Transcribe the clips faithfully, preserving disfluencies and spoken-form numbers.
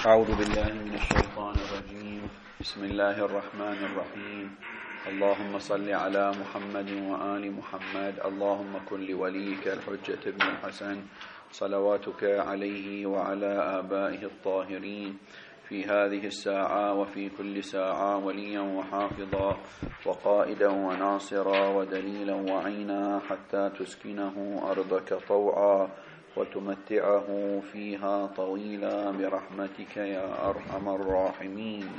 أعوذ بالله من الشيطان الرجيم. بسم الله الرحمن الرحيم. اللهم صل على محمد وآل محمد. اللهم كن لوليك الحجة ابن الحسن صلواتك عليه وعلى آبائه الطاهرين في هذه الساعة وفي كل ساعة وليا وحافظا وقائدا وناصرا ودليلا وعينا حتى تسكنه أرضك طوعا وتمتعه فيها طويلا برحمتك يا أرحم الراحمين.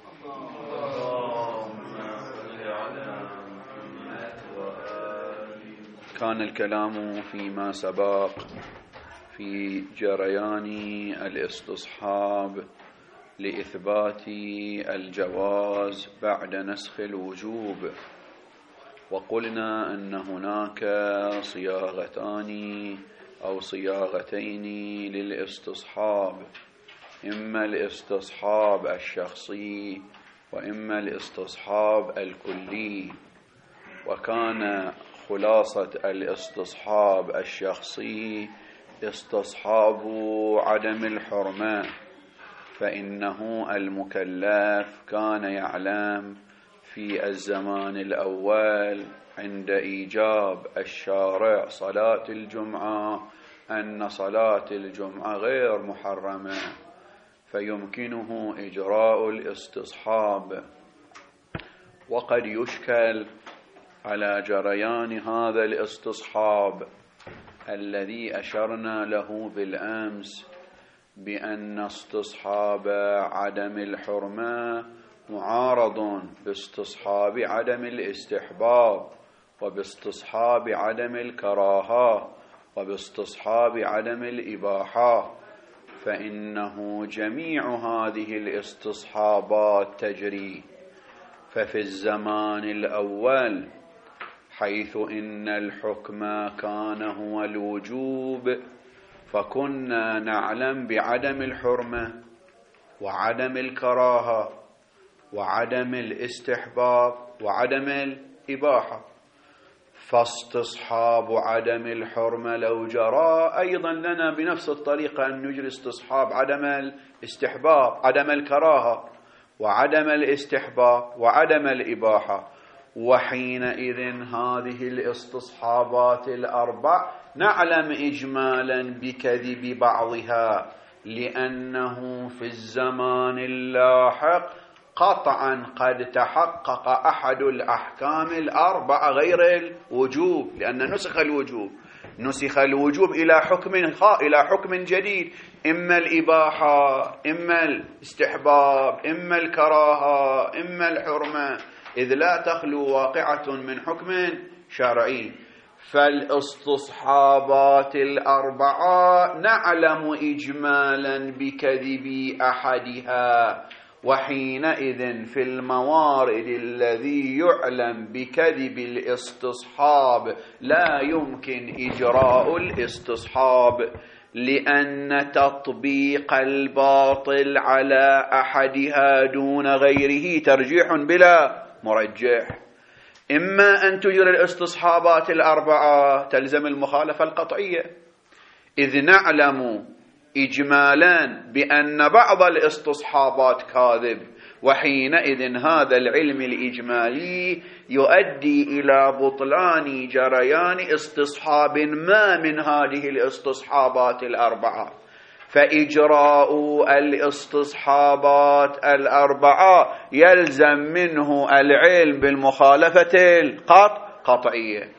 كان الكلام فيما سبق في جريان الاستصحاب لإثبات الجواز بعد نسخ الوجوب، وقلنا أن هناك صياغتان أو صياغتين للاستصحاب، إما الاستصحاب الشخصي وإما الاستصحاب الكلي. وكان خلاصة الاستصحاب الشخصي استصحاب عدم الحرمة، فإنه المكلف كان يعلم في الزمان الأول عند إيجاب الشارع صلاة الجمعة أن صلاة الجمعة غير محرمة، فيمكنه إجراء الاستصحاب. وقد يشكل على جريان هذا الاستصحاب الذي أشرنا له بالأمس بأن استصحاب عدم الحرمة معارض باستصحاب عدم الاستحباب وباستصحاب عدم الكراهة وباستصحاب عدم الإباحة، فإنه جميع هذه الاستصحابات تجري. ففي الزمان الأول حيث إن الحكم كان هو الوجوب، فكنا نعلم بعدم الحرمة وعدم الكراهة وعدم الاستحباب وعدم الإباحة، فاستصحاب عدم الحرمة لو جرى أيضا لنا بنفس الطريقة أن نجري استصحاب عدم الاستحباب عدم الكراهة وعدم الاستحباب وعدم الإباحة. وحينئذ هذه الاستصحابات الأربع نعلم إجمالا بكذب بعضها، لأنه في الزمان اللاحق قطعا قد تحقق أحد الأحكام الأربع غير الوجوب، لأن نسخ الوجوب نسخ الوجوب إلى حكم إلى حكم جديد، إما الإباحة إما الاستحباب إما الكراهة إما الحرمة، إذ لا تخلو واقعة من حكم شرعي. فالاستصحابات الأربعة نعلم إجمالا بكذب أحدها، وحينئذ في الموارد الذي يعلم بكذب الاستصحاب لا يمكن إجراء الاستصحاب، لأن تطبيق الباطل على أحدها دون غيره ترجيح بلا مرجح. إما أن تجري الاستصحابات الأربعة تلزم المخالفة القطعية، إذ نعلم إجمالا بأن بعض الاستصحابات كاذب، وحينئذ هذا العلم الإجمالي يؤدي إلى بطلان جريان استصحاب ما من هذه الاستصحابات الأربعة، فإجراء الاستصحابات الأربعة يلزم منه العلم بالمخالفة القطعية،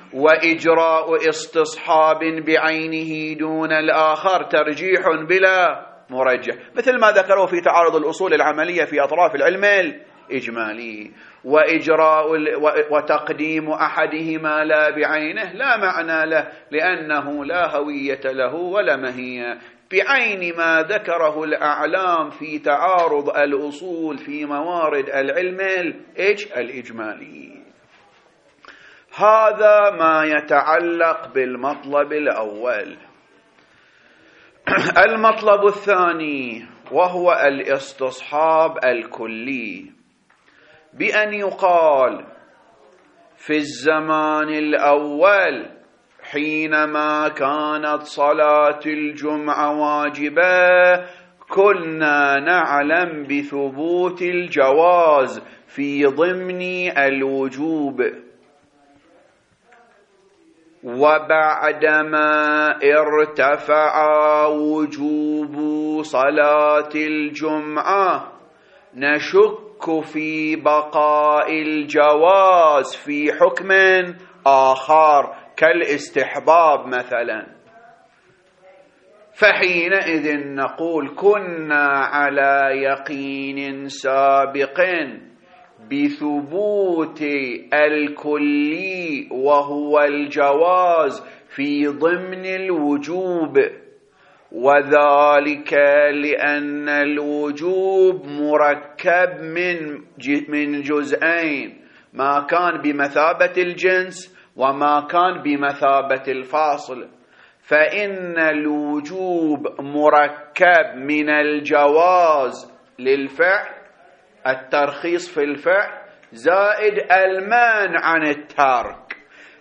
وإجراء استصحاب بعينه دون الآخر ترجيح بلا مرجح، مثل ما ذكروا في تعارض الأصول العملية في أطراف العلم الإجمالي. وإجراء وتقديم أحدهما لا بعينه لا معنى له، لأنه لا هوية له ولا ماهية، بعين ما ذكره الأعلام في تعارض الأصول في موارد العلم الإجمالي. هذا ما يتعلق بالمطلب الأول. المطلب الثاني وهو الاستصحاب الكلي، بأن يقال في الزمان الأول حينما كانت صلاة الجمعة واجبة كنا نعلم بثبوت الجواز في ضمن الوجوب، وبعدما ارتفع وجوب صلاة الجمعة نشك في بقاء الجواز في حكم آخر كالاستحباب مثلا، فحينئذ نقول كنا على يقين سابق بثبوت الكلي وهو الجواز في ضمن الوجوب، وذلك لأن الوجوب مركب من من جزئين، ما كان بمثابة الجنس وما كان بمثابة الفاصل. فإن الوجوب مركب من الجواز للفعل، الترخيص في الفعل، زائد المانع عن الترك،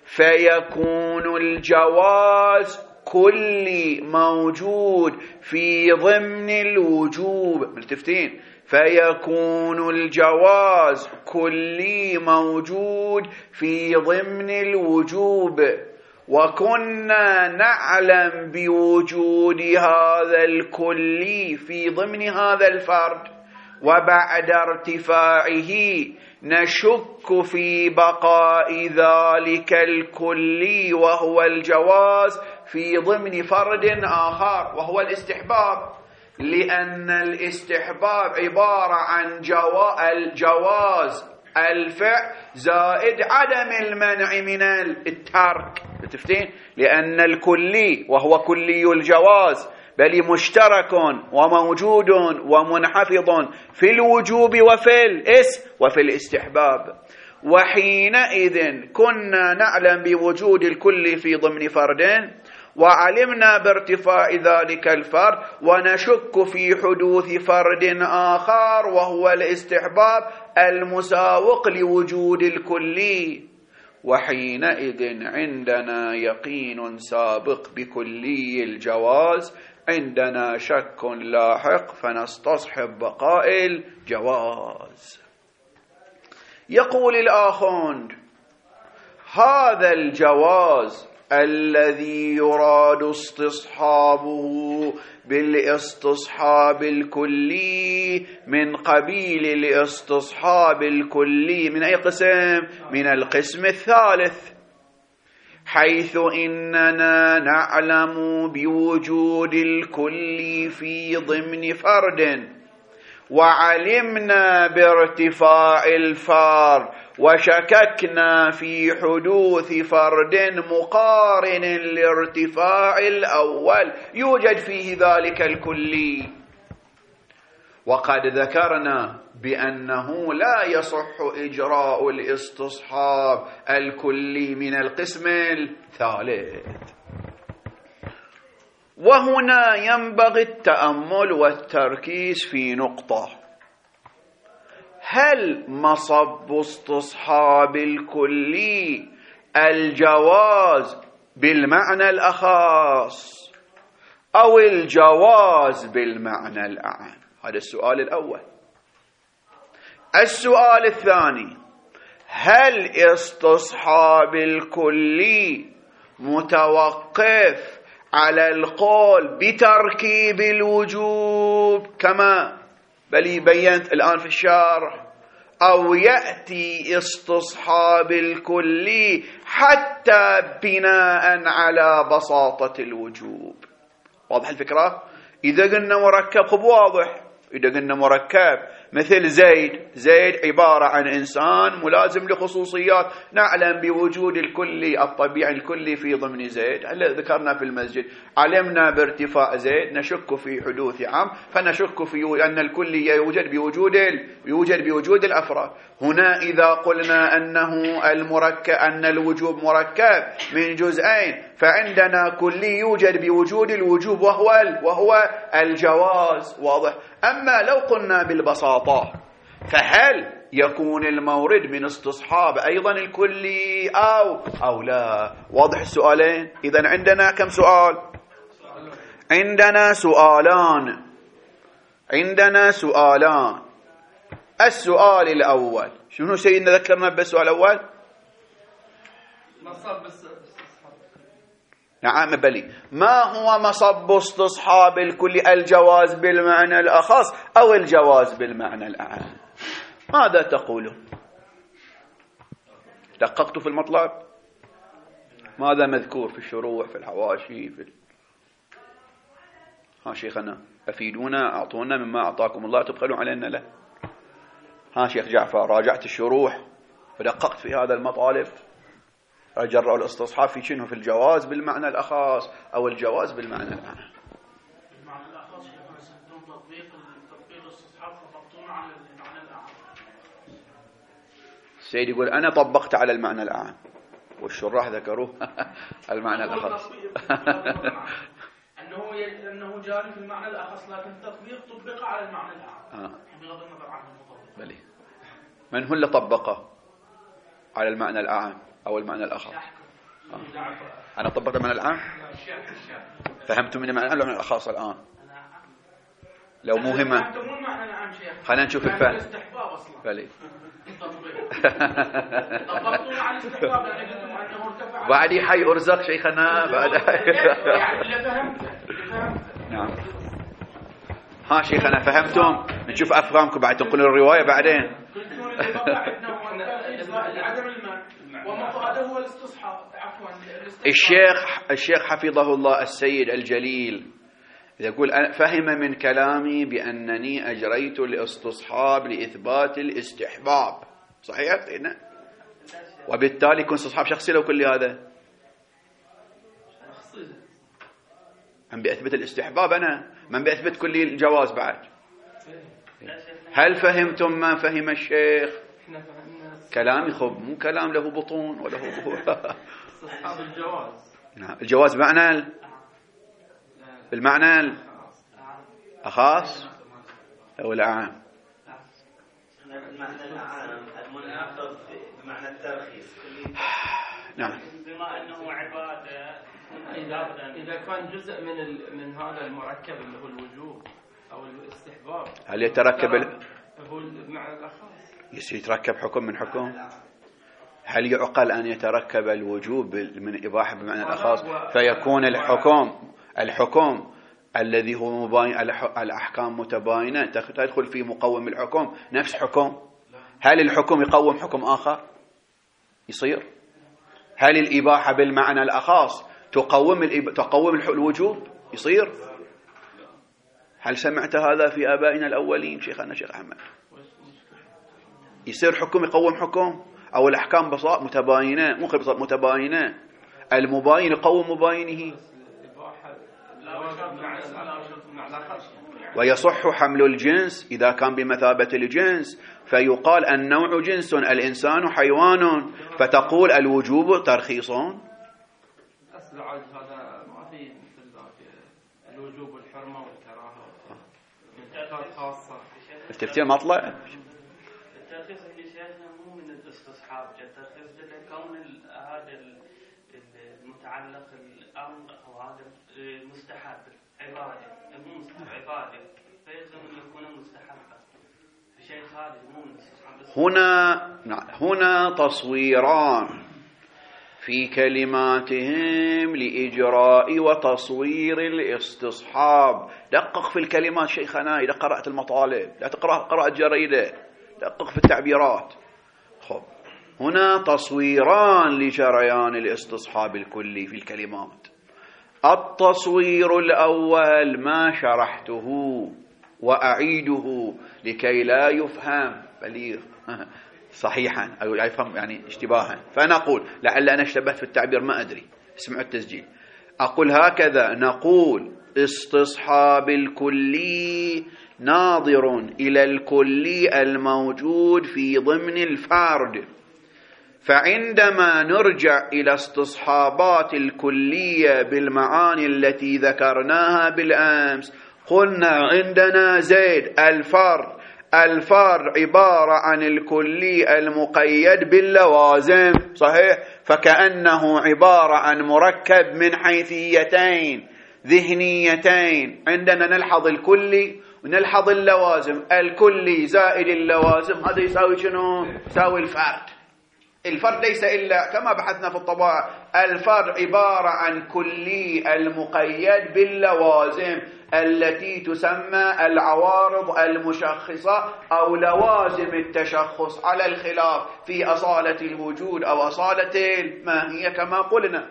فيكون الجواز كلي موجود في ضمن الوجوب. ملتفتين؟ فيكون الجواز كلي موجود في ضمن الوجوب، وكنا نعلم بوجود هذا الكلي في ضمن هذا الفرد، وبعد ارتفاعه نشك في بقاء ذلك الكلي وهو الجواز في ضمن فرد آخر وهو الاستحباب، لأن الاستحباب عبارة عن جواز الفعل زائد عدم المنع من الترك. بتفتين؟ لأن الكلي وهو كلي الجواز بل مشترك وموجود ومنحفظ في الوجوب وفي الاسم وفي الاستحباب، وحينئذ كنا نعلم بوجود الكل في ضمن فرد، وعلمنا بارتفاع ذلك الفرد، ونشك في حدوث فرد آخر وهو الاستحباب المساوق لوجود الكلي، وحينئذ عندنا يقين سابق بكلي الجواز، عندنا شك لاحق فنستصحب بقاء الجواز. يقول الآخوند: هذا الجواز الذي يراد استصحابه بالاستصحاب الكلي من قبيل الاستصحاب الكلي من أي قسم؟ من القسم الثالث، حيث إننا نعلم بوجود الكل في ضمن فرد، وعلمنا بارتفاع الفار، وشككنا في حدوث فرد مقارن لارتفاع الأول يوجد فيه ذلك الكلي، وقد ذكرنا بأنه لا يصح إجراء الاستصحاب الكلي من القسم الثالث. وهنا ينبغي التأمل والتركيز في نقطة: هل مصب استصحاب الكلي الجواز بالمعنى الأخص أو الجواز بالمعنى الأعم؟ هذا السؤال الأول. السؤال الثاني: هل استصحاب الكلي متوقف على القول بتركيب الوجوب كما بل بينت الآن في الشرح، أو يأتي استصحاب الكلي حتى بناء على بساطة الوجوب؟ واضح الفكرة؟ إذا قلنا مركب خب واضح، إذا قلنا مركب مثل زيد، زيد عبارة عن إنسان ملازم لخصوصيات، نعلم بوجود الكلي الطبيعي الكلي في ضمن زيد، هل ذكرنا في المسجد علمنا بارتفاع زيد، نشك في حدوث عام، فنشك في أن الكلي يوجد بوجود يوجد بوجود الأفراد. هنا إذا قلنا أنه المركب أن الوجوب مركب من جزئين، فعندنا كلي يوجد بوجود الوجوب وهو وهو الجواز. واضح؟ أما لو قلنا بالبساطة، فهل يكون المورد من استصحاب أيضا الكلي أو أو لا؟ واضح السؤالين؟ إذن عندنا كم سؤال؟ عندنا سؤالان. عندنا سؤالان. السؤال الأول شنو سيدنا ذكرنا بالسؤال الأول؟ مصب استصحاب. نعم بلي. ما هو مصب استصحاب الكل؟ الجواز بالمعنى الأخص أو الجواز بالمعنى الأعم؟ ماذا تقولون؟ دققت في المطلب؟ ماذا مذكور في الشروح، في الحواشي، في ال... ها شيخنا أفيدونا، أعطونا مما أعطاكم الله تبخلوا علينا له. ها شيخ جعفر، راجعت الشروح ودققت في هذا المطالب، جرأوا الاستصحاب في شنو؟ في الجواز بالمعنى الأخص أو الجواز بالمعنى الأعم؟ المعنى الأخص يستخدمون تطبيق تطبيق الاستصحاب فطبقتون على المعنى الأعم. السيد يقول أنا طبقت على المعنى الأعم والشراح ذكروه المعنى الأخص. أنه أنه جاري في المعنى الأخص لكن التطبيق طبق على المعنى الأعم. آه. بغض النظر عن المطبق. بلي. من هو اللي طبقه على المعنى الأعم أو المعنى الأخص؟ آه. أنا طبقت المعنى الأعم. فهمتم من المعنى الأعم ولا الأخص الآن؟ لو مهمة خلينا نشوف الفهم. بلي. بعد حي أرزق شيخنا بعد. نعم. ها شيخنا فهمتم؟ نشوف أفهامكم بعد تنقلوا الرواية بعدين. الشيخ الشيخ حفظه الله السيد الجليل يقول فهم من كلامي بأنني أجريت الاستصحاب لإثبات الاستحباب. صحيح سيدنا؟ وبالتالي يكون استصحاب شخصي لو كل هذا من بيثبت الاستحباب، أنا من بيثبت كل الجواز بعد. هل فهمتم ما فهم الشيخ؟ كلامي خب مو كلام له بطون وله استصحاب الجواز. نعم الجواز معنى بالمعنى الأخص أو الأعام؟ المعنى العام المنعقد بمعنى الترخيص. نعم. بما أنه عبادة إذا إذا كان جزء من ال... من هذا المركب اللي هو الوجوب أو الاستحباب، هل يتركب ال... هو المعنى الأخص؟ يتركب حكم من حكم؟ هل يعقل أن يتركب الوجوب من إباحة بمعنى الأخص فيكون الحكم الحكم الذي هو مباين الأحكام متباينة تدخل في مقوم الحكم نفس حكم؟ هل الحكم يقوم حكم آخر؟ يصير؟ هل الإباحة بالمعنى الأخص تقوم الإب... تقوم الوجوب؟ يصير؟ هل سمعت هذا في آبائنا الأولين شيخنا شيخ أحمد؟ يصير حكم يقوم حكم أو الأحكام بساط متباينة مو بساط متباينة المباين يقوم مباينه. ويصح حمل الجنس إذا كان بمثابة الجنس فيقال النوع جنس الإنسان حيوان فتقول الوجوب ترخيص. أصل عاد هذا ما في مثل الوجوب والحرمة والكراهة من خاصة. التفسير مطلع. الترخيص اللي شايفنا مو من الاستصحاب، الترخيص لكون هذا المتعلق الأمر أو هذا مستحب عبادة مو مستحب عبادة فيلزم أن يكون مستحبا شيء خارج مو من الاستصحاب. هنا هنا تصويران في كلماتهم لإجراء وتصوير الاستصحاب. دقق في الكلمات شيخنا إذا قرأت المطالب، لا تقرأ قراءة جريدة، دقق في التعبيرات. خب هنا تصويران لجريان الاستصحاب الكلي في الكلمات. التصوير الأول ما شرحته وأعيده لكي لا يفهم بليغ صحيحا أو لا يفهم يعني اشتباها، فنقول لعل أنا اشتبهت في التعبير ما أدري، اسمعوا التسجيل. أقول هكذا نقول استصحاب الكلي ناظر إلى الكلي الموجود في ضمن الفرد، فعندما نرجع إلى استصحابات الكلية بالمعاني التي ذكرناها بالأمس قلنا عندنا زيد الفرد الفرد عبارة عن الكلي المقيد باللوازم صحيح، فكأنه عبارة عن مركب من حيثيتين ذهنيتين. عندنا نلحظ الكلي ونلحظ اللوازم الكلي زائد اللوازم، هذا يساوي شنو؟ يساوي الفرد. الفرد ليس إلا كما بحثنا في الطباعة، الفرد عبارة عن كلي المقيد باللوازم التي تسمى العوارض المشخصة أو لوازم التشخص، على الخلاف في أصالة الوجود أو أصالة الماهية كما قلنا.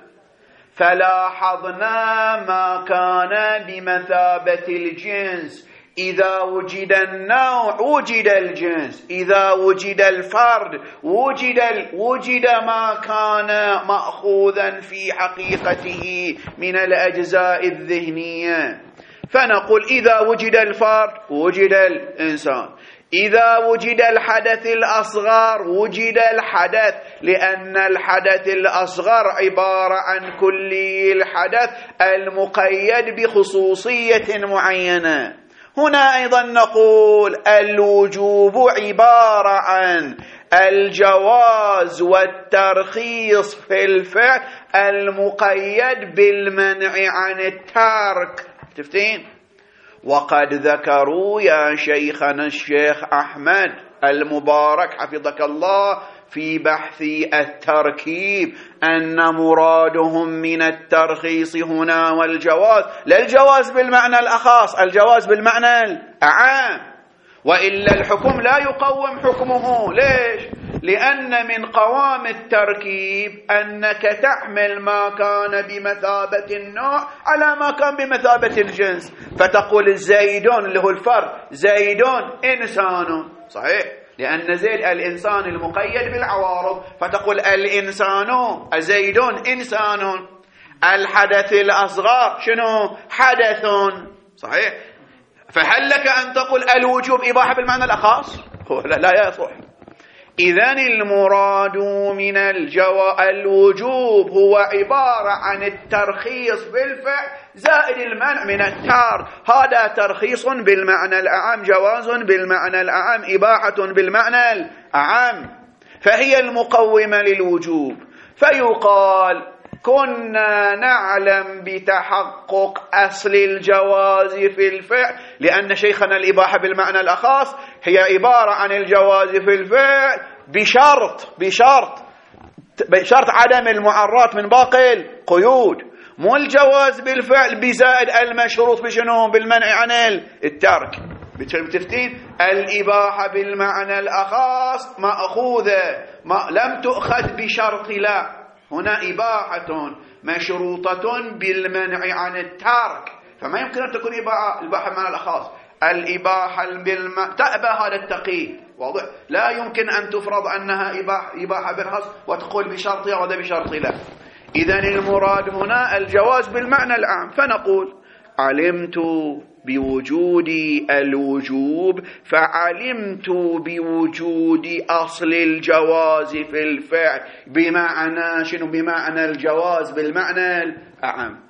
فلاحظنا ما كان بمثابة الجنس، إذا وجد النوع وجد الجنس، إذا وجد الفرد وجد وجد ما كان مأخوذا في حقيقته من الأجزاء الذهنية. فنقول إذا وجد الفرد وجد الإنسان، إذا وجد الحدث الأصغر وجد الحدث، لأن الحدث الأصغر عبارة عن كلي الحدث المقيد بخصوصية معينة. هنا أيضا نقول الوجوب عبارة عن الجواز والترخيص في الفعل المقيد بالمنع عن الترك. تفتين؟ وقد ذكروا يا شيخنا الشيخ أحمد المبارك حفظك الله في بحث التركيب أن مرادهم من الترخيص هنا والجواز لا الجواز بالمعنى الأخص، الجواز بالمعنى الأعام، وإلا الحكم لا يقوم حكمه. ليش؟ لأن من قوام التركيب أنك تحمل ما كان بمثابة النوع على ما كان بمثابة الجنس، فتقول زيدون اللي هو الفرد زيدون إنسان، صحيح، لأن زيد الإنسان المقيد بالعوارض، فتقول الإنسان زيدون إنسان. الحدث الأصغر شنو؟ حدث، صحيح. فهل لك أن تقول الوجوب إباحة بالمعنى الأخص؟ لا, لا يصح. إذن المراد من الجو... الوجوب هو عبارة عن الترخيص بالفعل زائد المنع من الترك. هذا ترخيص بالمعنى الأعم، جواز بالمعنى الأعم، إباحة بالمعنى الأعم، فهي المقومة للوجوب. فيقال كنا نعلم بتحقق أصل الجواز في الفعل، لأن شيخنا الإباحة بالمعنى الأخص هي عبارة عن الجواز في الفعل بشرط بشرط بشرط عدم المعرات من باقي القيود، مو الجواز بالفعل بزائد المشروط بشنو؟ بالمنع عن الترك. بتفتين الإباحة بالمعنى الأخص مأخوذة ما لم تؤخذ بشرط، لا، هنا إباحة مشروطة بالمنع عن الترك، فما يمكن أن تكون إباحة الإباحة بالمعنى الأخص. الإباحة بالم... تأبى هذا التقييد، واضح؟ لا يمكن أن تفرض أنها إباحة, إباحة بالخاص وتقول بشرطها وده بشرط لا. إذن المراد هنا الجواز بالمعنى العام. فنقول علمت بوجود الوجوب فعلمت بوجود أصل الجواز في الفعل، بمعنى شنو؟ بمعنى الجواز بالمعنى الأعم.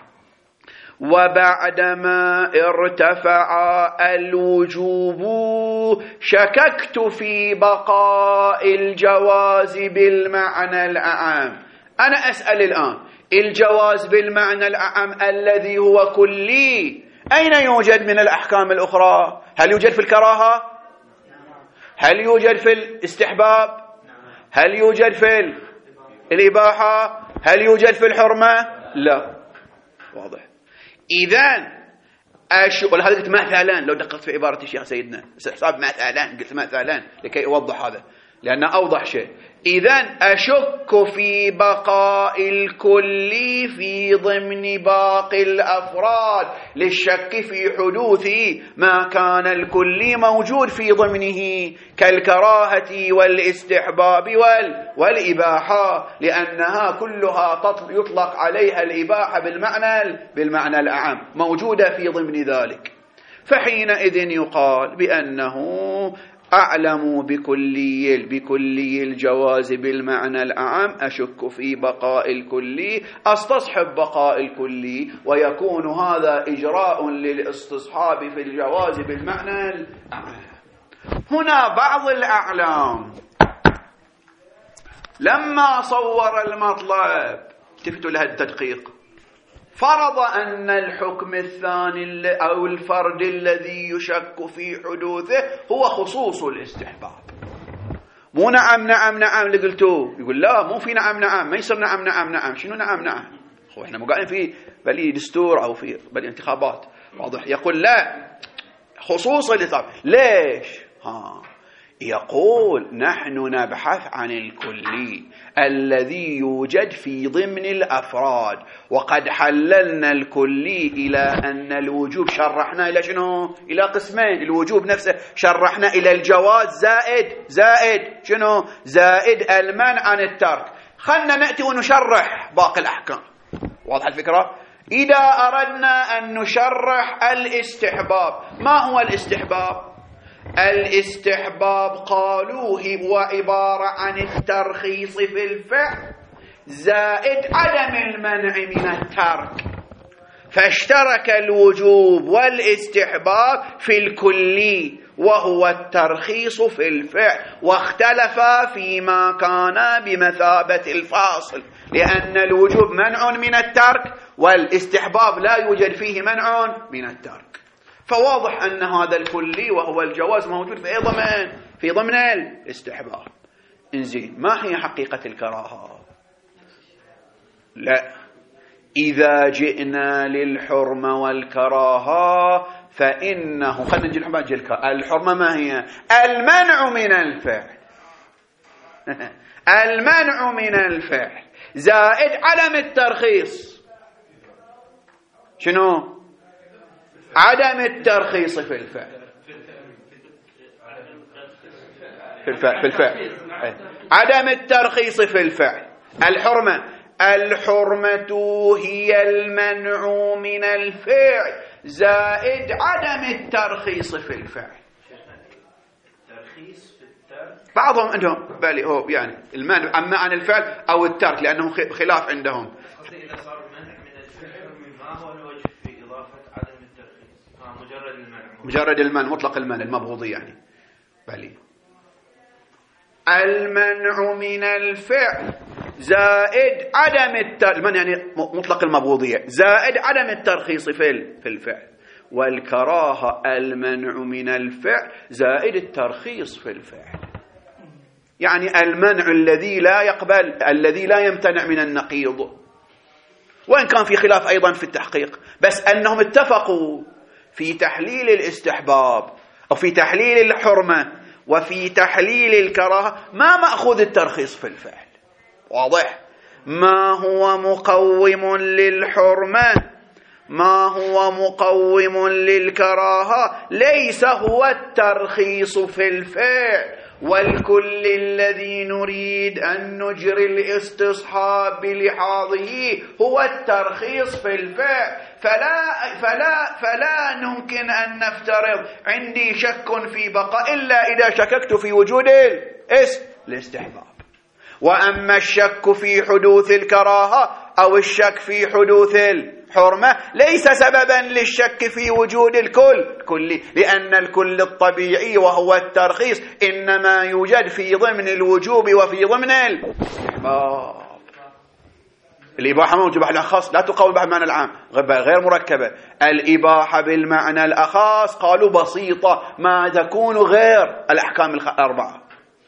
وبعدما ارتفع الوجوب شككت في بقاء الجواز بالمعنى الأعم. أنا أسأل الآن الجواز بالمعنى الأعم الذي هو كلي أين يوجد من الأحكام الأخرى؟ هل يوجد في الكراهة؟ هل يوجد في الاستحباب؟ هل يوجد في الإباحة؟ هل يوجد في الحرمة؟ لا، واضح. إذن أشو ولهذا قلت مثلا، لو دققت في عبارة الشيخ سيدنا حساب مثلا، قلت مثلا لكي أوضح هذا لأنه أوضح شيء. إذن أشك في بقاء الكل في ضمن باقي الأفراد، للشك في حدوث ما كان الكل موجود في ضمنه كالكراهة والاستحباب والإباحة، لأنها كلها يطلق عليها الإباحة بالمعنى بالمعنى الأعم، موجودة في ضمن ذلك. فحينئذ يقال بأنه أعلم بكلي بكلي الجواز بالمعنى الأعم، أشك في بقاء الكلي، أستصحب بقاء الكلي، ويكون هذا إجراء للاستصحاب في الجواز بالمعنى الأعم. هنا بعض الأعلام لما صور المطلب، التفتوا لهذا التدقيق، فرض أن الحكم الثاني أو الفرد الذي يشك في حدوثه هو خصوص الاستحباب. مو نعم نعم نعم اللي قلتوه، يقول لا مو في نعم نعم، ما يصير نعم نعم نعم. شنو نعم نعم؟ هو احنا مو قاعدين في بلي دستور أو في بلي انتخابات، واضح؟ يقول لا خصوص الاستحباب. ليش؟ ها يقول نحن نبحث عن الكلي الذي يوجد في ضمن الأفراد، وقد حللنا الكلي إلى أن الوجوب شرحنا إلى شنو؟ إلى قسمين. الوجوب نفسه شرحنا إلى الجواز زائد زائد شنو؟ زائد المنع عن الترك. خلنا نأتي ونشرح باقي الأحكام. واضح الفكرة؟ إذا أردنا أن نشرح الاستحباب، ما هو الاستحباب؟ الاستحباب قالوا هو عبارة عن الترخيص في الفعل زائد عدم المنع من الترك، فاشترك الوجوب والاستحباب في الكلي وهو الترخيص في الفعل، واختلفا فيما كان بمثابة الفاصل، لأن الوجوب منع من الترك والاستحباب لا يوجد فيه منع من الترك. فواضح أن هذا الكلي وهو الجواز موجود في أي ضمن؟ في ضمن الاستحباب. إنزين، ما هي حقيقة الكراهة؟ لا، إذا جئنا للحرمة والكراهة فإنه خلنا نجي الحرمة. الحرمة ما هي؟ المنع من الفعل المنع من الفعل زائد عدم الترخيص. شنو؟ عدم الترخيص في الفعل في الفعل في الفعل عدم الترخيص في الفعل. الحرمة الحرمة هي المنع من الفعل زائد عدم الترخيص في الفعل. الترخيص في الترك بعضهم عندهم بالي هو يعني المنع أما عن الفعل أو الترك، لأنه خلاف عندهم. إذا صار المنع من الفعل ما هو الوجه في إضافة عدم الترخيص؟ آه مجرد المنع مجرد المنع مطلق المنع المبغوضي يعني. بالي المنع من الفعل زائد عدم الترخيص، المنع يعني مطلق المبغوضية زائد عدم الترخيص في في الفعل. والكراهة المنع من الفعل زائد الترخيص في الفعل، يعني المنع الذي لا يقبل الذي لا يمتنع من النقيض، وإن كان في خلاف أيضا في التحقيق، بس أنهم اتفقوا في تحليل الاستحباب أو في تحليل الحرمة وفي تحليل الكراهة ما مأخوذ الترخيص في الفعل. واضح؟ ما هو مقوم للحرمة ما هو مقوم للكراهة ليس هو الترخيص في الفعل، والكل الذي نريد أن نجري الاستصحاب بلحاظه هو الترخيص في الفعل. فلا, فلا, فلا نمكن أن نفترض عندي شك في بقاء إلا إذا شككت في وجود الاستحباب. وأما الشك في حدوث الكراهة أو الشك في حدوث الحرمة ليس سببا للشك في وجود الكل كلي، لأن الكل الطبيعي وهو الترخيص إنما يوجد في ضمن الوجوب وفي ضمن الاستحباب. الإباحة موجبة الأخص لا تقول بالمعنى العام، غير مركبة. الإباحة بالمعنى الأخص قالوا بسيطة ما تكون غير الأحكام الأربعة.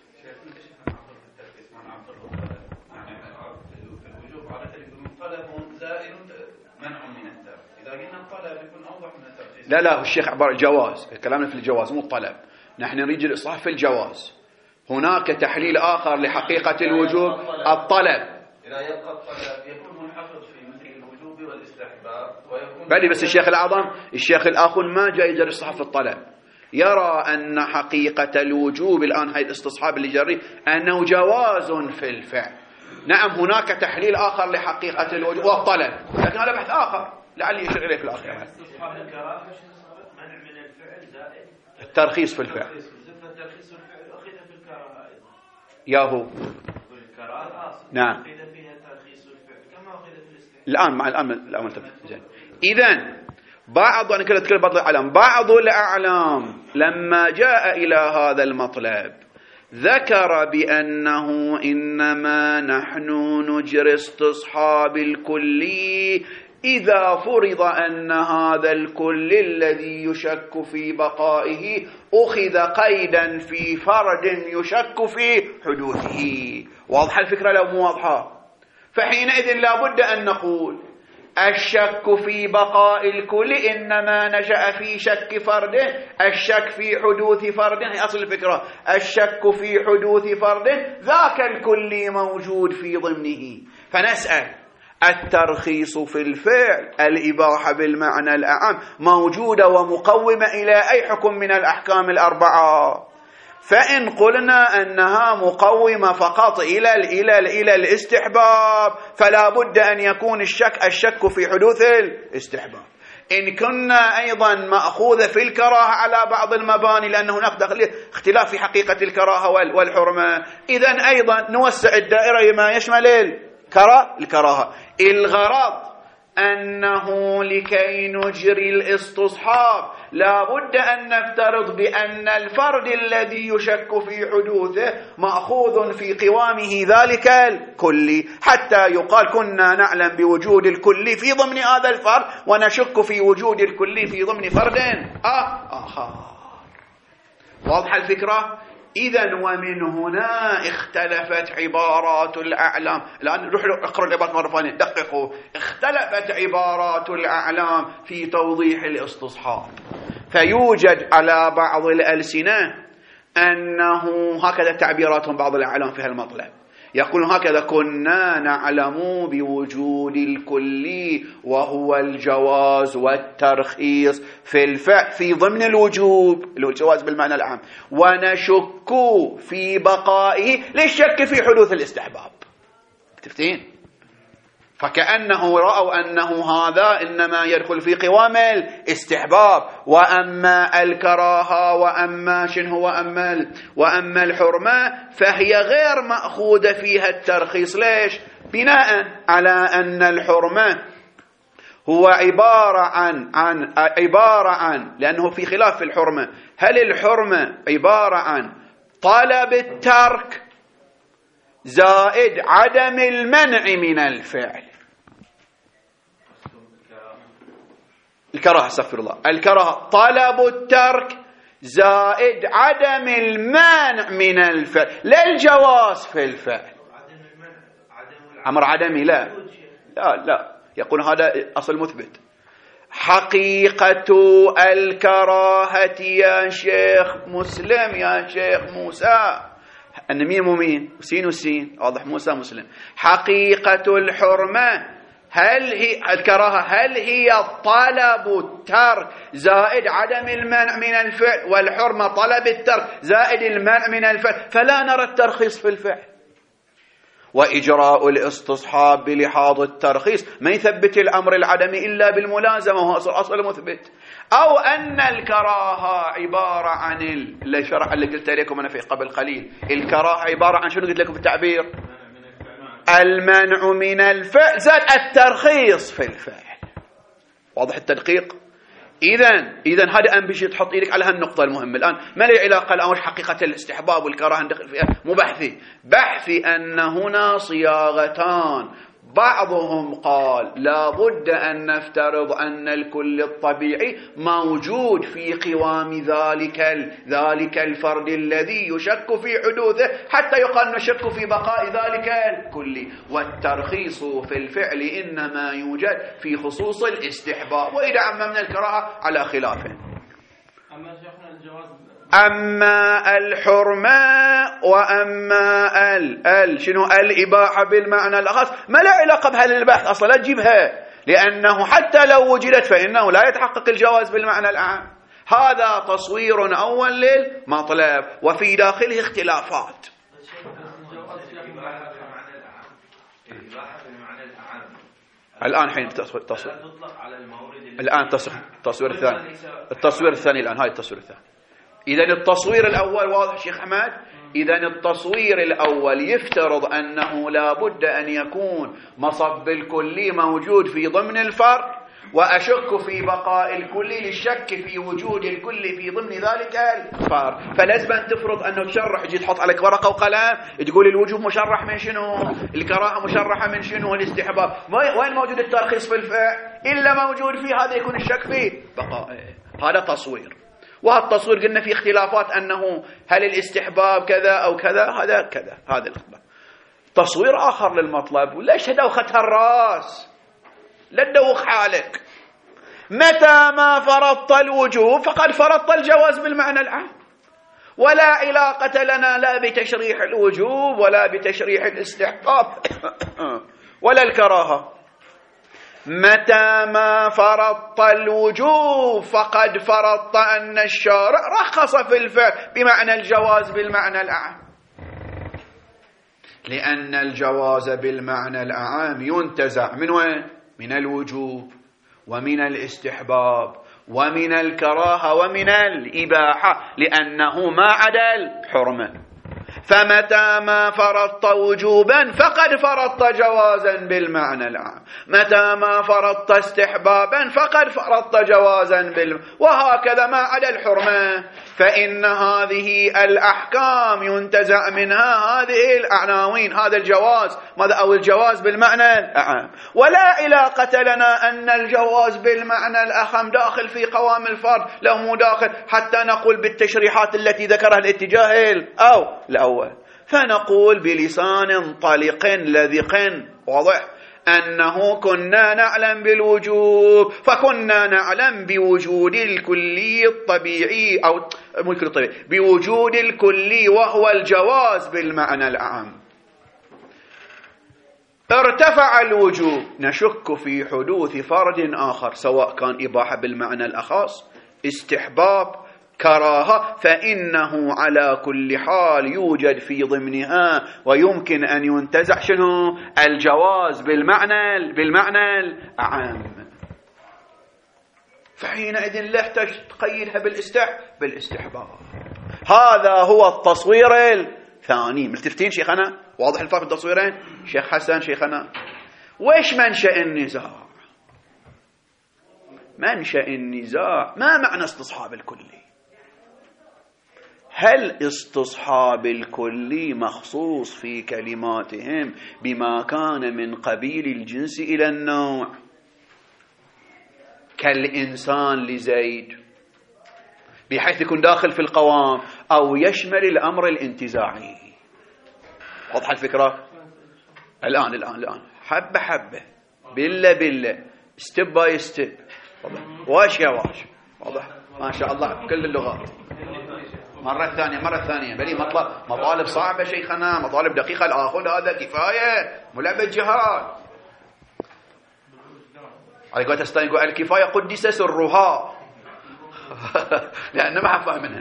لا لا الشيخ عبارة الجواز، كلامنا في الجواز مو الطلب. نحن نريد الإصلاح في الجواز. هناك تحليل آخر لحقيقة الوجوب الطلب. إذا يبقى الطلب يكون منحصر في مثل الوجوب والاستحباب ويكون بل بس الشيخ الأعظم الشيخ الآخر ما جاي يجري الإصلاح في الطلب، يرى أن حقيقة الوجوب الآن هاي الاستصحاب اللي جري أنه جواز في الفعل. نعم هناك تحليل آخر لحقيقة الوجوب والطلب، لكن هذا بحث آخر لعلي يشير إليه في الآخر. استصحاب الكراهة منع من الفعل زائد الترخيص في الفعل. الترخيص في الفعل أخذ في الكراهة أيضا. ياهو الكراهة نعم أخذ فيها ترخيص الفعل كما أخذ في الاستحباب. الآن مع الآن الآن زين. إذن بعض أنا كنت أتكلم بعض الأعلام بعض الأعلام لما جاء إلى هذا المطلب ذكر بأنه إنما نحن نجري استصحاب الكلي إذا فرض أن هذا الكل الذي يشك في بقائه أخذ قيدا في فرد يشك في حدوثه. واضحة الفكرة لو مو واضحة؟ فحينئذ لا بد أن نقول الشك في بقاء الكل إنما نشأ في شك فرده، الشك في حدوث فرده هي أصل الفكرة، الشك في حدوث فرده ذاك الكل موجود في ضمنه. فنسأل الترخيص في الفعل، الإباحة بالمعنى الأعم، موجودة ومقومة إلى أي حكم من الأحكام الأربعة؟ فإن قلنا أنها مقومة فقط إلى إلى إلى الاستحباب فلا بد أن يكون الشك الشك في حدوث الاستحباب. إن كنا أيضا مأخوذة في الكراهة على بعض المباني لأن هناك اختلاف في حقيقة الكراهة والحرمة، إذن أيضا نوسع الدائرة ما يشمل الكراهة. الغرض أنه لكي نجري الاستصحاب لا بد أن نفترض بأن الفرد الذي يشك في حدوثه مأخوذ في قوامه ذلك الكل، حتى يقال كنا نعلم بوجود الكل في ضمن هذا الفرد ونشك في وجود الكل في ضمن فرد آخر. واضحة الفكرة؟ إذن ومن هنا اختلفت عبارات الأعلام. الآن روح اقرأ العبارات مرة ثانية دققوا. اختلفت عبارات الأعلام في توضيح الاستصحاب، فيوجد على بعض الألسنة أنه هكذا تعبيراتهم بعض الأعلام في هالمطلب، يقول هكذا: كنا نعلم بوجود الكل وهو الجواز والترخيص في الفعل في ضمن الوجوب اللي هو الجواز بالمعنى العام، ونشك في بقائه للشك في حدوث الاستحباب. تفتين؟ فكأنه رأوا أنه هذا إنما يدخل في قوام الاستحباب، وأما الكراهة وأما شنو وأما وأما الحرمة فهي غير مأخوذة فيها الترخيص. ليش؟ بناء على أن الحرمة هو عبارة عن عن عبارة عن لأنه في خلاف في الحرمة، هل الحرمة عبارة عن طلب الترك زائد عدم المنع من الفعل؟ الكراهة استغفر الله الكراهة طلب الترك زائد عدم المانع من الفعل، لا الجواز في الفعل. أمر عدمي لا لا لا يقول هذا أصل مثبت. حقيقة الكراهة يا شيخ مسلم يا شيخ موسى أن مين مين سين وسين واضح موسى مسلم. حقيقة الحرمة هل هي الكراهة هل هي طلب الترك زائد عدم المنع من الفعل، والحرمة طلب الترك زائد المنع من الفعل، فلا نرى الترخيص في الفعل. وإجراء الاستصحاب بلحاظ الترخيص ما يثبت الأمر العدمي إلا بالملازمة وهو أصل, أصل مثبت. أو أن الكراهة عبارة عن اللي شرح اللي قلت لكم أنا في قبل قليل، الكراهة عبارة عن شنو قلت لكم في التعبير؟ المنع من الفعل زاد الترخيص في الفعل. واضح التدقيق؟ إذن إذن هذا أنبش تحط إيدك على هالنقطة المهمة. الآن ما له علاقة الآن وش حقيقة الاستحباب والكراهة ندخل فيها، مو بحثي بحثي أن هنا صياغتان. بعضهم قال لا بد أن نفترض أن الكل الطبيعي موجود في قوام ذلك ذلك الفرد الذي يشك في حدوثه حتى يقال نشك في بقاء ذلك الكل، والترخيص في الفعل إنما يوجد في خصوص الاستحباب، وإذا عممنا الكراهة على خلافه. أما شيخنا الجواز أما الحرمة وأما ال ال شنو الإباحة بالمعنى الأخص ما لا علاقة بهذا البحث أصلا، لا تجيبها، لأنه حتى لو وجدت فإنه لا يتحقق الجواز بالمعنى العام. هذا تصوير أول للمطلب وفي داخله اختلافات. الآن حين تصوير الآن تصوير الثاني التصوير الثاني الآن هاي التصوير الثاني. إذن التصوير الأول واضح شيخ أحمد؟ إذن التصوير الأول يفترض أنه لا بد أن يكون مصب الكلي موجود في ضمن الفرد، وأشك في بقاء الكل للشك في وجود الكل في ضمن ذلك الفرد. فلازم أن تفرض أنه تشرح، تجي تحط عليك ورقة وقلم تقول الوجوب مشرح من شنو، الكراهة مشرحة من شنو، الاستحباب وين موجود الترخيص في الفعل؟ إلا موجود فيه هذا يكون الشك فيه بقائه. هذا تصوير، وهالتصوير قلنا في اختلافات أنه هل الاستحباب كذا أو كذا، هذا كذا، هذا الاختلاف. تصوير آخر للمطلب، وليش تدوختها الراس؟ لا تدوخ حالك. متى ما فرضت الوجوب فقد فرضت الجواز بالمعنى العام، ولا علاقة لنا لا بتشريح الوجوب ولا بتشريح الاستحباب ولا الكراهة. متى ما فرضت الوجوب فقد فرضت أن الشارع رخص في الفعل بمعنى الجواز بالمعنى الأعم، لأن الجواز بالمعنى الأعم ينتزع من وين؟ من الوجوب ومن الاستحباب ومن الكراهة ومن الإباحة، لأنه ما عدا الحرمة. فمتى ما فرضت وجوبا فقد فرضت جوازا بالمعنى العام، متى ما فرضت استحبابا فقد فرضت جوازا بالمعنى، وهكذا ما عدا الحرمة، فإن هذه الأحكام ينتزع منها هذه العناوين، هذا الجواز ماذا أو الجواز بالمعنى العام، ولا علاقة لنا أن الجواز بالمعنى الأخم داخل في قوام الفرد لو مو داخل، حتى نقول بالتشريحات التي ذكرها الاتجاه أو الأول. فنقول بلسان طلق لذق واضح أنه كنا نعلم بالوجوب، فكنا نعلم بوجود الكلي الطبيعي أو ملك الطبيعي بوجود الكلي وهو الجواز بالمعنى العام. ارتفع الوجوب، نشك في حدوث فرد آخر سواء كان إباحة بالمعنى الأخص، استحباب، كراهة، فإنه على كل حال يوجد في ضمنها ويمكن أن ينتزع شنو؟ الجواز بالمعنى بالمعنى العام. فحينئذ لا يحتاج تقيدها بالاستح بالاستحباب. هذا هو التصوير الثاني. ملتفتين شيخنا؟ واضح الفرق بين التصويرين؟ شيخ حسن شيخنا، وإيش منشأ النزاع؟ منشأ النزاع ما معنى استصحاب الكلي؟ هل استصحاب الكلي مخصوص في كلماتهم بما كان من قبيل الجنس إلى النوع كالإنسان لزيد بحيث يكون داخل في القوام، أو يشمل الأمر الانتزاعي؟ واضح الفكرة؟ الآن الآن الآن حبة حبة، بلة بلة، ستيب باي ستيب، واش يا واش، واضح ما شاء الله كل اللغات. مرة ثانية مرة ثانية بلي مطلب مطالب صعبة شيخنا، مطالب دقيقة، الآخذ هذا كفاية ملعبة جهاد. على قولة أستاذ يقول الكفاية قدس سرها لأنه ما حفهم منها.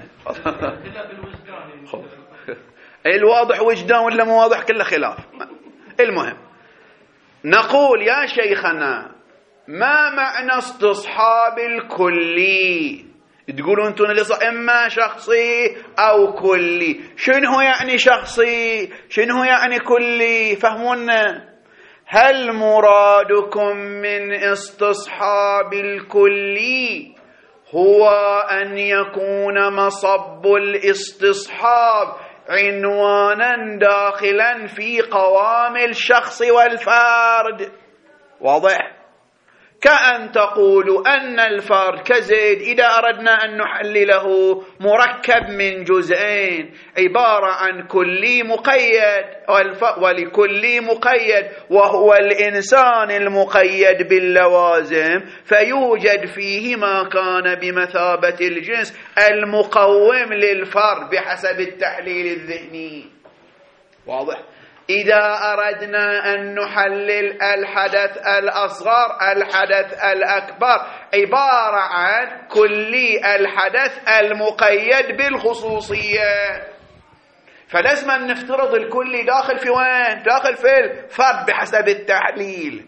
الواضح وجدان ولا مو واضح كله خلاف. المهم نقول يا شيخنا ما معنى استصحاب الكلي؟ تقولون انتم اما شخصي او كلي، شنو يعني شخصي؟ شنو يعني كلي؟ فهمونا. هل مرادكم من استصحاب الكلي هو أن يكون مصب الاستصحاب عنوانا داخلا في قوام الشخص والفرد؟ واضح؟ كأن تقول أن الفرد كزيد إذا أردنا أن نحلله مركب من جزئين عبارة عن كلي مقيد ولكلي مقيد، وهو الإنسان المقيد باللوازم، فيوجد فيه ما كان بمثابة الجنس المقوم للفرد بحسب التحليل الذهني. واضح؟ إذا أردنا أن نحلل الحدث الأصغر الحدث الأكبر عبارة عن كلي الحدث المقيد بالخصوصية، فلازم أن نفترض الكلي داخل في وين؟ داخل في الفرد بحسب التحليل،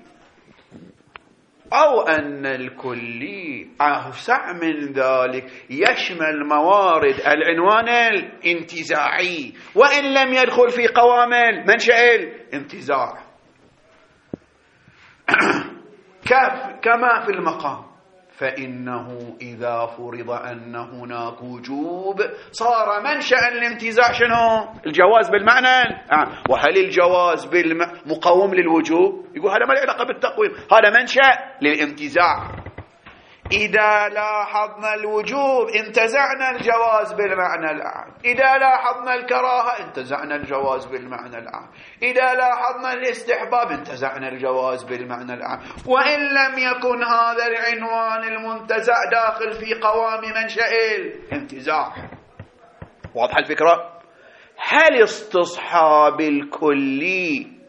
أو أن الكلي أوسع من ذلك يشمل موارد العنوان الانتزاعي وإن لم يدخل في قوام منشأ الانتزاع. كما في المقام. فإنه إذا فرض أن هناك وجوب صار منشأ الانتزاع شنو؟ الجواز بالمعنى. آه. وهل الجواز بالم... مقوم للوجوب؟ يقول هذا ما له علاقة بالتقويم، هذا منشأ للانتزاع. إذا لاحظنا الوجوب انتزعنا الجواز بالمعنى العام، إذا لاحظنا الكراهة انتزعنا الجواز بالمعنى العام، إذا لاحظنا الاستحباب انتزعنا الجواز بالمعنى العام. وإن لم يكن هذا العنوان المنتزع داخل في قوام منشأ الانتزاع. واضحة الفكرة؟ هل استصحاب الكلي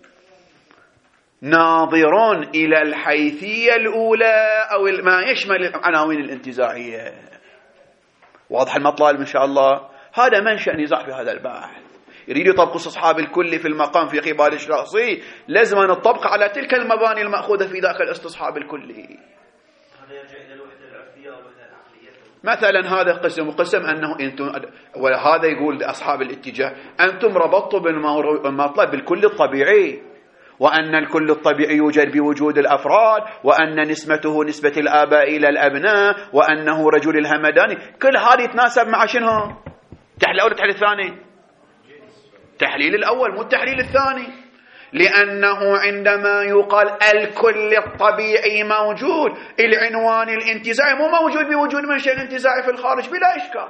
ناظر إلى الحيثية الأولى أو ما يشمل العناوين الانتزاعية؟ واضح المطلب إن شاء الله. هذا منشأ نزاع في هذا البحث. يريد يطبق استصحاب الكل في المقام في قبال الشخصي، لازم أن نطبق على تلك المباني المأخوذة في ذاك الاستصحاب الكلي. هذا يرجع إلى الوحدة العرفية والوحدة العقلية. مثلا هذا قسم وقسم أنه أنتم، وهذا يقول لأصحاب الاتجاه أنتم ربطتوا بالمطلب بالكل الطبيعي، وأن الكل الطبيعي يوجد بوجود الأفراد، وأن نسبته نسبة الآباء إلى الأبناء، وأنه رجل الهمداني. كل هذا يتناسب مع شنو؟ تحليل الأول التحليل الثاني؟ تحليل الأول مو التحليل الثاني. لأنه عندما يقال الكل الطبيعي موجود، العنوان الانتزاعي مو موجود بوجود منشأ الانتزاعي في الخارج بلا إشكال.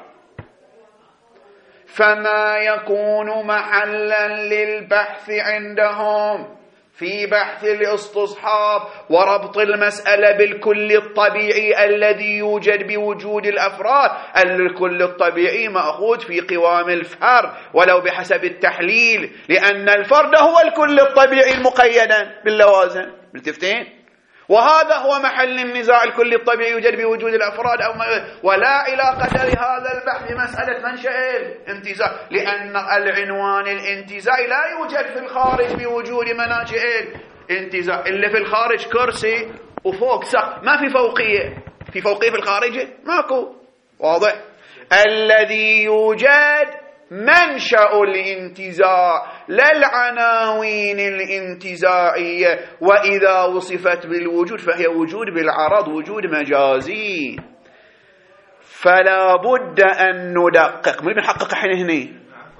فما يكون محلا للبحث عندهم في بحث الاستصحاب وربط المسألة بالكل الطبيعي الذي يوجد بوجود الأفراد، الكل الطبيعي مأخوذ في قوام الفرد ولو بحسب التحليل، لأن الفرد هو الكل الطبيعي المقيدا باللوازم. ملتفتين؟ وهذا هو محل النزاع، الكل الطبيعي يوجد بوجود الأفراد أو ولا علاقة لهذا البحث بمسألة منشأ الانتزاع، لأن العنوان الانتزاعي لا يوجد في الخارج بوجود مناشئ الانتزاع. اللي في الخارج كرسي وفوق سقف، ما في فوقية. في فوقية في الخارج ماكو. واضح؟ الذي يوجد منشأ الانتزاع لا العناوين الانتزاعية، وإذا وصفت بالوجود فهي وجود بالعرض، وجود مجازي. فلا بد أن ندقق. من بنحقق حين هنا؟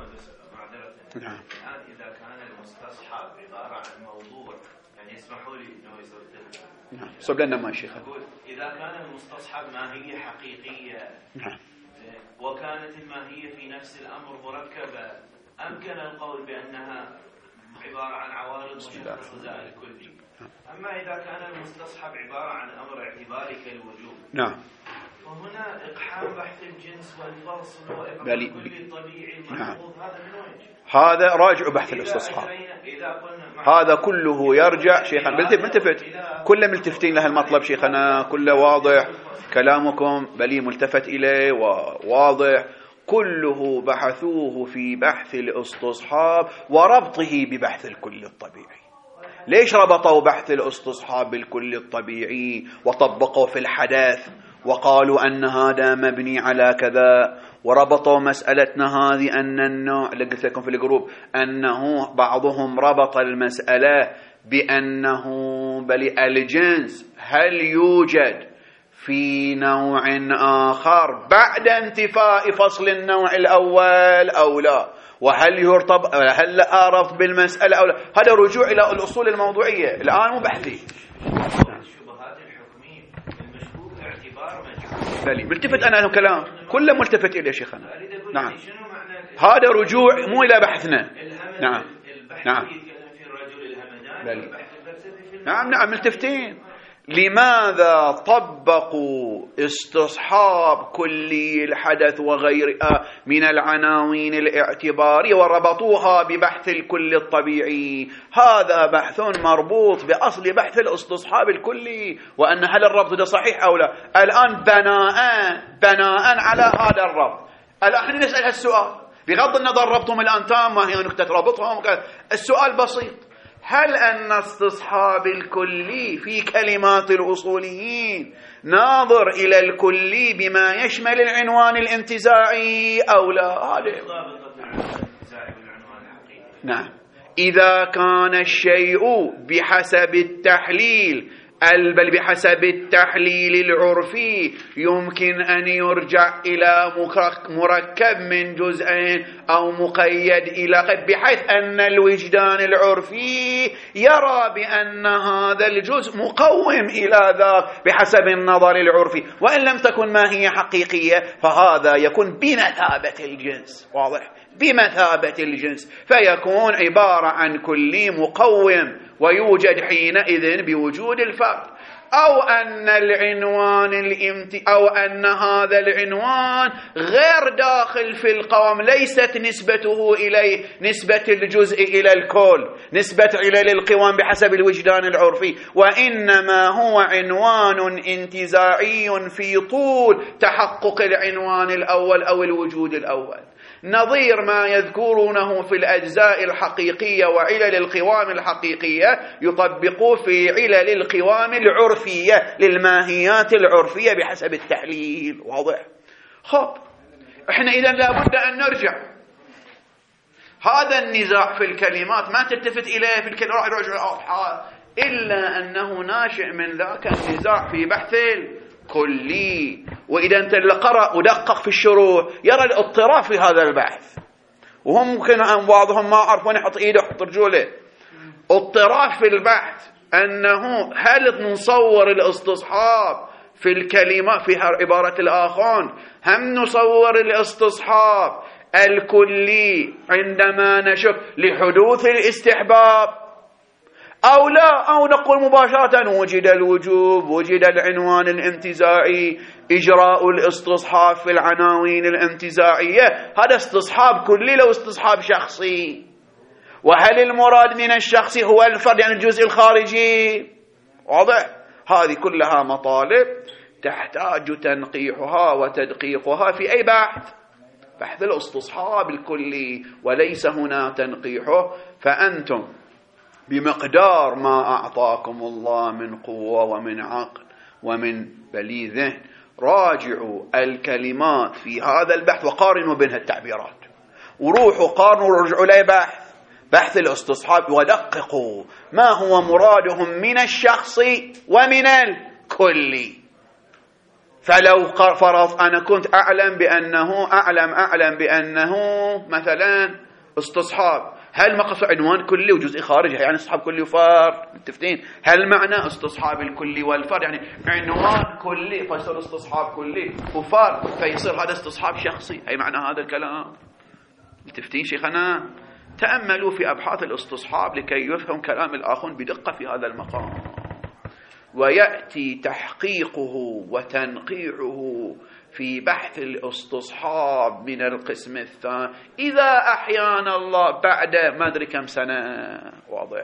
نعم. الآن إذا كان المستصحب عبارة عن موضوع، يعني اسمحوا لي إنه يصدق. نعم. صب لنا ما شيخ. أقول إذا كان المستصحب ماهية حقيقية، نعم، وكانت الماهية في نفس الأمر مركبة، أمكن القول بأنها عبارة عن عوارض مشخصة زائد الكلي. أما إذا كان المستصحب عبارة عن أمر اعتباري كالوجوب، نعم، فهنا إقحام بحث الجنس والفصل وإبقاء بلي. الكلي الطبيعي المحفوظ. نعم. هذا من وجه؟ هذا راجع بحث الاستصحاب. هذا كله يرجع شيخنا ملتفت، كله ملتفتين له المطلب شيخنا، كله واضح كلامكم، بلي ملتفت إليه وواضح. كله بحثوه في بحث الاستصحاب وربطه ببحث الكل الطبيعي. ليش ربطوا بحث الاستصحاب بالكل الطبيعي وطبقوا في الحدث وقالوا أن هذا مبني على كذا، وربطوا مسألتنا هذه أن النوع اللي قلت لكم في الجروب أنه بعضهم ربط المسألة بأنه بل الجنس هل يوجد في نوع آخر بعد انتفاء فصل النوع الأول أو لا، وهل يرتبط هل لا ربط بالمسألة أو لا. هذا رجوع إلى الأصول الموضوعية الآن مو بحثي. الشبهات الحكمية المشكوك اعتبار مجهول. بلي ملتفت أنا كلام كله ملتفت إليه شيخنا. نعم، هذا رجوع مو إلى بحثنا. نعم نعم بلي. نعم نعم ملتفتين. لماذا طبقوا استصحاب كلي الحدث وغيرها من العناوين الاعتبارية وربطوها ببحث الكل الطبيعي؟ هذا بحث مربوط بأصل بحث الاستصحاب الكلي، وأن هل الربط ده صحيح أو لا. الآن بناء بناء على هذا الربط الآن نسأل هالسؤال بغض النظر ربطهم الآن تام ما هي نكتة ربطهم. السؤال بسيط: هل أن استصحاب الكلي في كلمات الأصوليين ناظر إلى الكلي بما يشمل العنوان الانتزاعي أو لا؟ هذا نعم. إذا كان الشيء بحسب التحليل بل بحسب التحليل العرفي يمكن أن يرجع إلى مركب من جزئين أو مقيد إلى، بحيث أن الوجدان العرفي يرى بأن هذا الجزء مقوم إلى ذاك بحسب النظر العرفي، وإن لم تكن ماهية حقيقية فهذا يكون بمثابة الجنس. واضح؟ بمثابة الجنس، فيكون عبارة عن كلي مقوم ويوجد حينئذ بوجود الفرد، أو أن العنوان الامت... أو أن هذا العنوان غير داخل في القوام، ليست نسبته إليه نسبة الجزء إلى الكل، نسبة إلى القوام بحسب الوجدان العرفي، وإنما هو عنوان انتزاعي في طول تحقق العنوان الأول أو الوجود الأول، نظير ما يذكرونه في الأجزاء الحقيقية وعلل القوام الحقيقية يطبقوا في علل القوام العرفية للماهيات العرفية بحسب التحليل. واضح؟ خب احنا إذن لابد أن نرجع، هذا النزاع في الكلمات ما تلتفت إليه في الكلمات إلا أنه ناشئ من ذاك النزاع في بحث كلي. وإذا أنت اللي قرأ ودقق في الشروح يرى الاضطراب في هذا البحث، وهم ممكن أن بعضهم ما عرفون يحط إيده يحط رجوله. اضطراب في البحث أنه هل نصور الاستصحاب في الكلمة في عبارة الآخر، هم نصور الاستصحاب الكلي عندما نشك لحدوث الاستحباب أو لا، أو نقول مباشرة وجد الوجوب، وجد العنوان الانتزاعي، إجراء الاستصحاب في العناوين الانتزاعية هذا استصحاب كلي لو استصحاب شخصي. وهل المراد من الشخصي هو الفرد يعني الجزء الخارجي؟ واضح؟ هذه كلها مطالب تحتاج تنقيحها وتدقيقها في أي بحث؟ بحث الاستصحاب الكلي، وليس هنا تنقيحه. فأنتم بمقدار ما أعطاكم الله من قوة ومن عقل ومن بلي ذهن راجعوا الكلمات في هذا البحث وقارنوا بينها التعبيرات، وروحوا قارنوا ورجعوا لي بحث بحث الاستصحاب ودققوا ما هو مرادهم من الشخصي ومن الكلي. فلو فرض أنا كنت أعلم بأنه أعلم أعلم بأنه مثلا استصحاب، هل مقصد عنوان كلي وجزء خارجي يعني استصحاب كلي وفرد؟ متفقين؟ هل معنى استصحاب الكلي والفرد يعني عنوان كلي فيصير استصحاب كلي وفرد فيصير هذا استصحاب شخصي؟ أي معنى هذا الكلام؟ متفقين شيخنا؟ تأملوا في أبحاث الاستصحاب لكي يفهم كلام الآخرين بدقة في هذا المقام، ويأتي تحقيقه وتنقيعه في بحث الاستصحاب من القسم الثاني إذا أحيانا الله بعد ما أدري كم سنة. واضح؟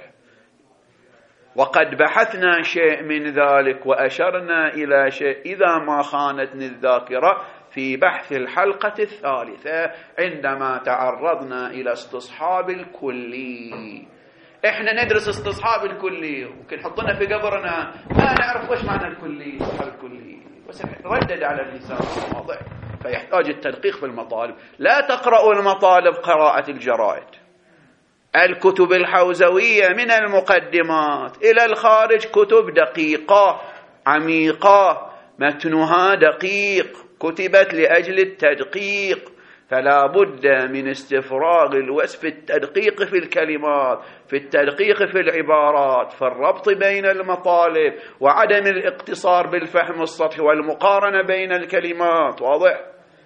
وقد بحثنا شيء من ذلك وأشرنا إلى شيء إذا ما خانتني الذاكرة في بحث الحلقة الثالثة عندما تعرضنا إلى استصحاب الكلي. احنا ندرس استصحاب الكلي وكن حطنا في قبرنا ما نعرف وش معنى الكلي استصحاب الكلي، بس ردد على اللسان. واضح؟ فيحتاج التدقيق في المطالب. لا تقرأوا المطالب قراءة الجرائد، الكتب الحوزوية من المقدمات إلى الخارج كتب دقيقة عميقة متنها دقيق كتبت لأجل التدقيق، فلا بد من استفراغ الوصف في التدقيق في الكلمات، في التدقيق في العبارات، في الربط بين المطالب وعدم الاقتصار بالفهم السطحي والمقارنة بين الكلمات. واضح؟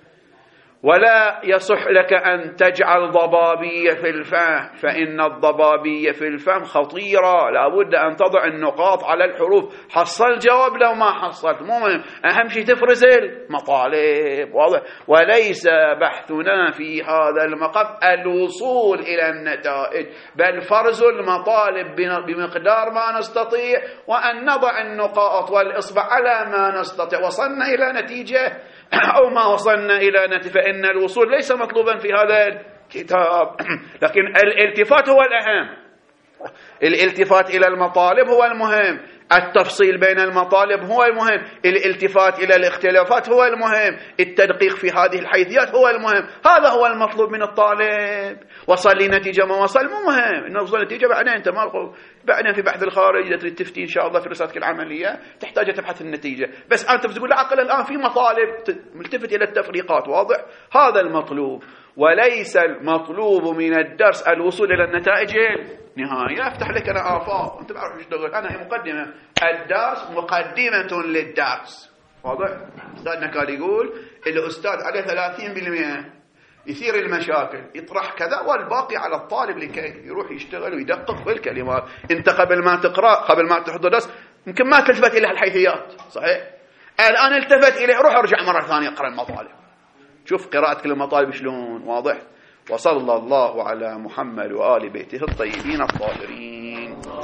ولا يصح لك أن تجعل ضبابية في الفهم، فإن الضبابية في الفهم خطيرة، لا بد أن تضع النقاط على الحروف. حصل جواب لو ما حصلت مو مهم، أهم شيء تفرز المطالب. واضح؟ وليس بحثنا في هذا المقام الوصول إلى النتائج، بل فرز المطالب بمقدار ما نستطيع، وأن نضع النقاط والإصبع على ما نستطيع. وصلنا إلى نتيجة أو ما وصلنا إلى نتيجة، فإن الوصول ليس مطلوبا في هذا الكتاب، لكن الالتفات هو الأهم. الالتفات إلى المطالب هو المهم. التفصيل بين المطالب هو المهم، الالتفات إلى الاختلافات هو المهم، التدقيق في هذه الحيثيات هو المهم. هذا هو المطلوب من الطالب. وصل لنتيجة ما وصل مو مهم، نوصل نتيجة بعدين أنت ما بعدين في بحث الخارج إذا تريد تفتي إن شاء الله في رسالتك العملية تحتاج تبحث النتيجة، بس أنت تقول عقل الآن في مطالب ملتفت إلى التفريقات. واضح؟ هذا المطلوب، وليس المطلوب من الدرس الوصول إلى النتائج النهائية. أفتح لك أنا آفاق أنت بعرف إيش تقول. أنا مقدمة، الدرس مقدمة للدرس. واضح؟ أستاذنا كان يقول الأستاذ عليه ثلاثين بالمئة يثير المشاكل يطرح كذا، والباقي على الطالب لكي يروح يشتغل ويدقق في الكلمات. انت قبل ما تقرأ قبل ما تحضر درس يمكن ما تلتفت إلى الحيثيات، صحيح؟ الآن التفت إليه، روح ارجع مرة ثانية اقرأ المطالب، شوف قراءة كل المطالب شلون. واضح؟ وصلى الله على محمد وآل بيته الطيبين الطاهرين.